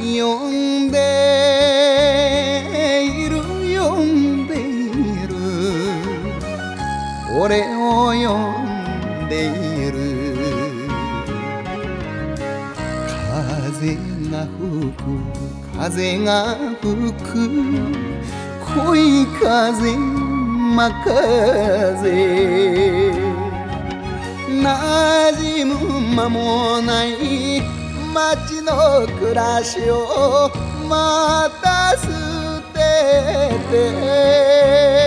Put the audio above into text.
呼んでいる呼んでいる俺を呼んでいる風が吹く風が吹く恋風真風馴染む間もない街の暮らしをまた捨てて